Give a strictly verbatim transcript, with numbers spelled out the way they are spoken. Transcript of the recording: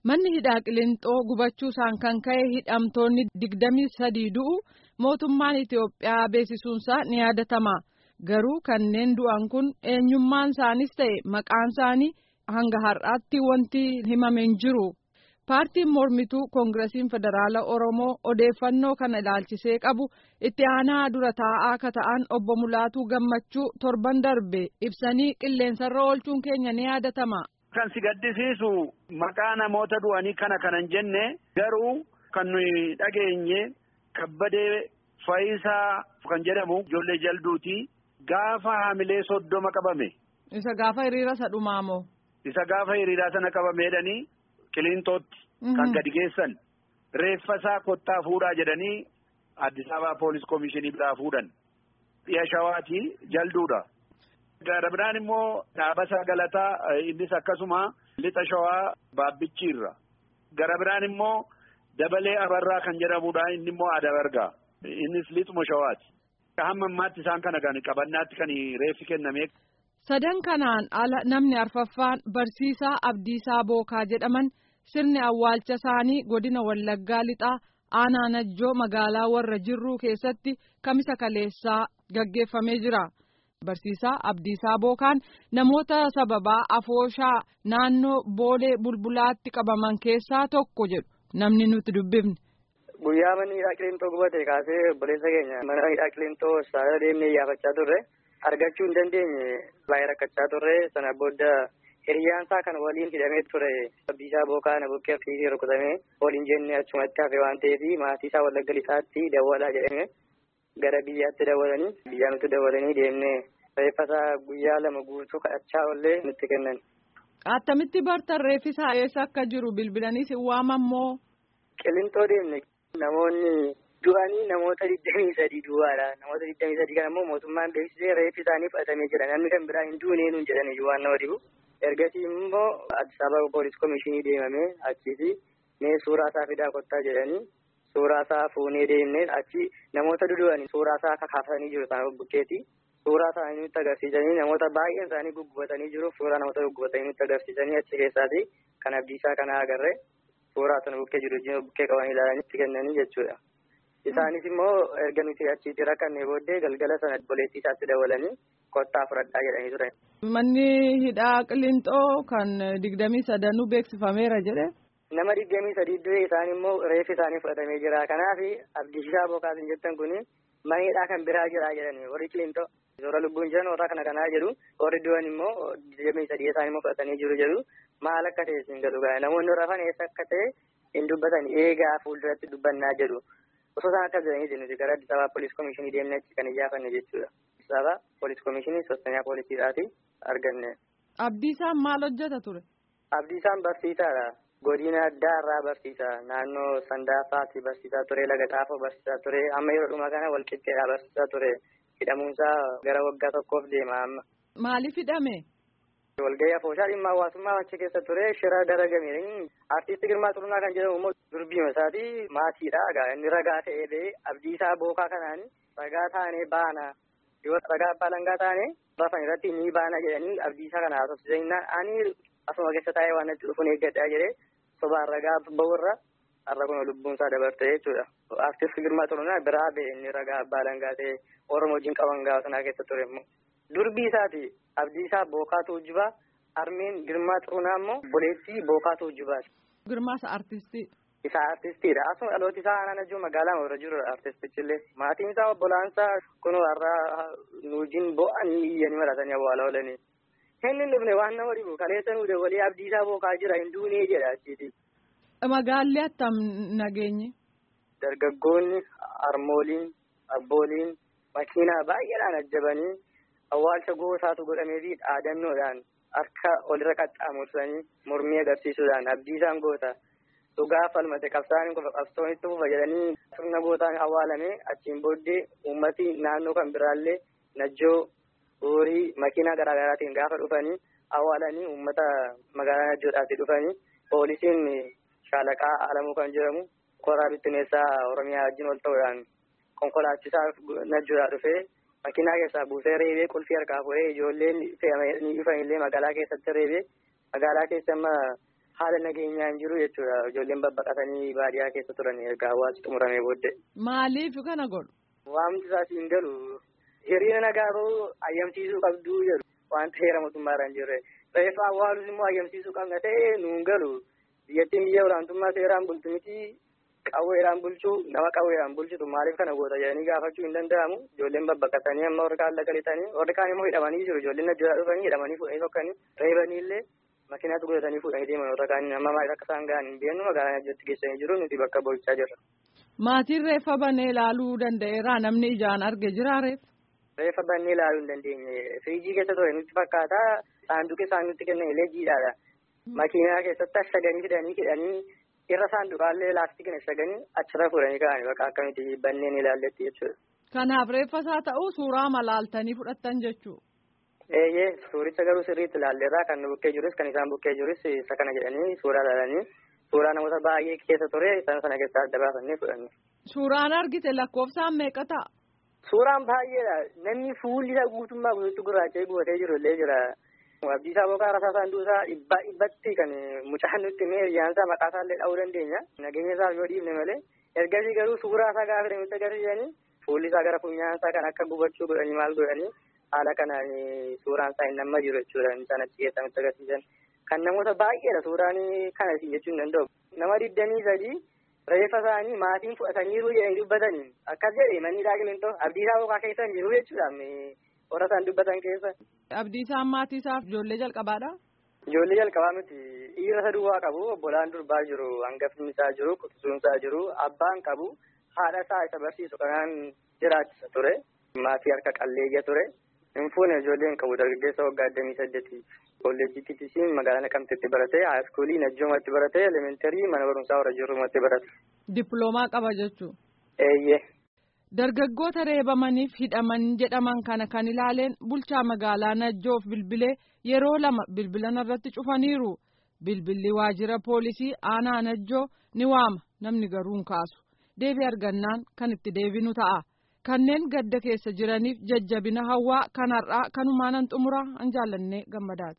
Manni hidhaa Qilinxoo gubachuu isaan kan ka'e hidhamtoonni digdamii sadii du'u mootummaan Itoophiyaa beeksisuunsaa ni yaadatama. Garuu kanneen du'an kun eenyummaan isaaniis ta'e maqaan isaanii hanga har'aatti wanti himame hin jiru. Paartiin mormituu Koongiresiin Federaala Oromoo odeeffannoo kana ilaalchisee qabu itti aanaa dura taa'aa akka ta'an obbo Mulaatuu Gammachuu torban darbe ibsanii qilleensarra oolchuun keenya ni yaadatama. Kan si gaddisiisu maqaa namoota du'anii kana kanan jenne garuu kan nuyi dhageenye Kabbadee Fayisaa kan jedhamu ijoollee jalduuti gaafa haamilee soddoma qabame. Isa gaafa hiriira isa dhumaamoo. Isa gaafa hiriiraa sana qabameedhanii Qiliinxootti kan gadi geessan reeffa isaa kottaa fuudhaa jedhanii Addis Ababa Poolis Komishinii biraa fuudhan. Dhiya Shawaati jalduudha. Gara biraan immoo Dhaabasaa Galataa innis akkasuma lixa Shawaa Baabbichiirra. Gara biraan immoo Dabalee Abarraa kan jedhamudha inni immoo Adabargaa. Innis lixuma Shawaati. Hamma ammaatti isaan kana kan qabannaatti kan reeffi kenname. Sadan kanaan ala namni arfaffaan barsiisaa Abdiisaa Bookaa jedhaman sirni awwaalcha isaanii godina Wallaggaa lixaa aanaa Najjoo magaalaa warra jirruu keessatti kamisa kaleessaa gaggeeffamee jira. Barsiisaa Abdiisaa Bookaan namoota sababaa afooshaa naannoo Boolee Bulbulaatti qabaman keessaa tokko jedhu namni nuti dubbifne. Guyyaa manni hidhaa Qilinxoo gubate kaasee obboleessa keenya mana hidhaa Qilinxoo saala deemnee iyyaafachaa turre argachuu hin dandeenye baay'ee rakkachaa turre sana booda hiriyyaan isaa kan waliin hidhamee ture Abdiisaa Bookaa na bukkee fiigee rukutamee waliin jennee achumatti hafe waan ta'eef maatii isaa Wallagga lixaatti dawwalaa jedhame gara biyyaatti dawwalanii biyyaa nutti dawwalanii deemnee reeffa isaa guyyaa lama guutuu kadhachaa ollee nutti kennan. Attamitti bartan reeffi isaa eessa akka jiru bilbilanii si waamammoo? Qilinxoo deemne namoonni du'anii namoota digdamii sadii du'aadha. Namoota digdamii sadii kan ammoo mootummaan beeksisee reeffi isaanii fudhatamee jira. Namni kan biraa hin duunee nuun jedhanii waan nama dhibu. Ergasii immoo Addis Ababa Poolis Komishinii deemamee achiiti mee suuraa isaa fidaa kottaa jedhanii suuraa isaa fuunee deemnee achi namoota dudu'anii suuraa isaa akka kaafanii jiru sana bukkeetti. Suuraa isaanii nutti agarsiisanii namoota baay'een isaanii guggubatanii jiru. Suuraa namoota guggubatanii nutti agarsiisanii achi keessaati kan Abdiisaa kana agarre suuraa sana bukkee jiru bukkee qabanii ilaalanii itti kennanii jechuudha. Isaanis immoo erga nuti achitti rakkannee booddee galgala sana obboleettii isaatti dawwalanii kottaa fudhadhaa jedhanii turan. Manni hidhaa Qilinxoo kan digdamii sadanuu beeksifameera jedhe. Nama digdamii sadii du'e isaan immoo reeffi isaanii fudhatamee jira. Kanaaf Abdiisaa Bookaa hin jettan kuni mana hidhaa kan biraa jira jedhanii warri Qilinxoo. Zoora lubbuun jiran warra kana kanaa jedhu warri du'an immoo digdamii sadii isaanii immoo fudhatanii jiru jedhu maal akka ta'e siin galu ga'a namoonni rafan eessa akka ta'e hin dubbatan eegaa fuulduratti dubbannaa jedhu osoo isaan akka jedhanii nuti gara Addis Ababa Poolis Komishinii deemnee achi kan iyyafanne jechuudha. Addis Ababa Poolis Komishinii sostanyaa poolisiidhaati arganne. Abdiisaan maal hojjeta ture? Abdiisaan barsiisaadha. Godina addaa irraa barsiisaa naannoo Sandaafaatti barsiisaa ture laga Xaafoo barsiisaa ture amma yeroo dhumaa kana Walqixxeedhaa barsiisaa ture. Hidhamuunsaa gara waggaa tokkoof deema amma. Maaliif hidhame? Walgahii afooshaa dhimma hawaasummaa achi keessa ture shira daragamee artiistii Girmaa Xurunaa kan jedhamu immoo durbiima isaati maatiidha. Inni ragaa ta'ee ba'ee Abdiisaa Bookaa kanaan ragaa taanee baana yoo ragaa abbaa langaa taanee rafan irratti ni baana jedhanii Abdiisaa kana haasofsiisanii ani asuma keessa taa'ee waan natti dhufuun eeggadhaa jedhee sobaan ragaa ba'urra har'a kun lubbuun isaa dabarte jechuudha. Artiistii Girmaa Xurunaa biraa ba'e inni ragaa abbaa langaa ta'ee Oromoo wajjin qaban gaafa sanaa keessa ture immoo. Durbii isaati Abdiisaa Bookaa Tuujjibaa Armeen Girmaa Xurunaa immoo obboleettii Bookaa Tuujjibaati. Girmaa isa artistii. Isa artistiidha. Asuma dhalooti isaa aanaa Najjoo magaalaa irra jiru artistichillee. Maatiin isaa obbolaansaa kun har'a nuujiin bo'anii iyyanii maratanii awwaala oolanii. Inni dhufne waan nama dhibu kaleessa nuu dabalee Abdiisaa Bookaa jira hin duunee jedha achiiti. Magaalli attam nageenye. Dargaggoonni, harmooliin, abbooliin makiinaa baay'eedhaan ajjabanii awwaalcha goosaatu godhamee fi dhaadannoodhaan harka olirra qaxxaamursanii mormii agarsiisuudhaan Abdiisaan goota dhugaa falmate qabsaa'anii qofa qabsoonitti fufa jedhanii sirna gootaan awwaalame achiin booddee uummati naannoo kan biraallee Najjoo horii makiinaa garaa garaatiin gaafa dhufanii awwaalanii uummata magaalaa Najjoodhaatti dhufanii poolisiin shaalaqaa Alamuu kan jedhamu koraa bittineessaa Oromiyaa wajjin wal ta'uudhaan konkolaachisaa Najjoodhaa dhufee makiinaa keessaa buusee reebee qulfii harkaa fuudhee ijoolleen fe'amanii dhufanillee magaalaa keessatti reebee magaalaa keessa amma haala nageenyaa hin jiru jechuudha. Ijoolleen babbaqatanii baadiyyaa keessa turan erga hawaasni xumuramee booddee. Maaliif kana godhu? Waamti isaas hin galu. Hiriira nagaa ta'uu ayyamsiisuu qabduu jedhu wanta heera mootummaarra hin jirre. Reeffa awwaalus immoo ayyamsiisuu qabna ta'e nuun galu. Biyyattiin biyya olaantummaa seeraan bultu miti. Qawweedhaan bulchuu nama qawweedhaan bulchitu maaliif kana goota jedhanii gaafachuu hin danda'amu. Ijoolleen babbaqatanii amma warri kaan lagalitanii warri kaan immoo hidhamanii jiru. Ijoolleen adda dhufanii hidhamanii fuudhanii sokkanii reebanii illee makiinaatti godhatanii fuudhanii deeman warra kaan amma maaliif akka isaan ga'an hin beeknu magaalaa ajjatti geessanii jiru nuti bakka bulchaa jirra. Maatiin reeffa banee ilaaluu danda'eera namni ijaan arge jira reeffa? Reeffa banee ilaaluu hin dandeenye. Firiijii keessa ture nutti fakkaata saanduqi isaan nutti kennan illee jiidhaadha. Makiinaa keessatti ashaganii fidanii hidhanii irra saanduqaallee laastikni ashaganii achirra fuudhanii ka'anii bakka akkamitti banneen ilaalletti jechuudha. Kanaaf reeffa isaa ta'uu suuraa malaaltanii fudhattan jechuudha. Eeyyee suuricha garuu sirriitti ilaalleerraa kan nu bukkee jirus kan isaan bukkee jirus isa kana jedhanii suuraa ilaalanii suuraa namoota baay'ee keessa ture isaan sana keessaa adda baafannee fudhanne. Suuraan argite lakkoofsaan meeqa ta'a? Suuraan baay'eedha. Namni fuulli isaa guutummaa guutuutti gurraacha'ee gubatee jiru illee jira. Abdiisaa Boqaa Rasaa Saanduusaa dhibbaa dhibbatti kan mucaan nutti himee hiriyaansaa maqaa isaallee dha'uu dandeenya. Nageenya isaaf yoo dhiifne malee ergasii garuu suuraa isaa gaafa deemte agarsiisanii fuulli isaa gara funyaan isaa kan akka gubachuu godhanii maal godhanii haala kanaan suuraan isaa hin namma jiru jechuudha. Isaan achi keessaa nutti agarsiisan. Kan namoota baay'eedha suuraan kana isin jechuu hin danda'u. Nama digdamii sadii reeffa isaanii maatiin fudhataniiru jedhanii dubbatanii akkas jedhee manni daaqilintoo Abdiisaa Boqaa keessa hin jiru jechuudha. Warra isaan dubbatan keessa. Abdiisaan maatii isaaf ijoollee jalqabaadha? Ijoollee jalqabaa miti. Dhiira isa duwwaa qabu, obbolaan durbaa jiru, hangafni isaa jiru, quxisuun isaa jiru, abbaan qabu, haadha isaa isa barsiisu kanaan jiraachisa ture. Maatii harka qalleeyya ture. Hin fuune ijoolleen qabu dargaggeessa waggaa digdamii saddeeti. Kolleejjiitti isiin magaalaa Naqamteetti barate, haayiskuulii Najjoomatti barate, elementarii mana barumsaa warra jirrumatti barate. Dippiloomaa qaba jechuudha. Eeyyee. Dargaggoota reebamaniif hidhaman jedhaman kana kan ilaaleen bulchaa magaalaa Najjoof bilbilee yeroo lama bilbilan irratti cufaniiru. Bilbilli waajjira poolisii aanaa Najjoo ni waama namni garuu hin kaasu. Deebii argannaan kan itti deebinu ta'a. Kanneen gadda keessa jiraniif jajjabina hawwaa kanarraa kanumaanan xumuraa an jaallannee gammadaati.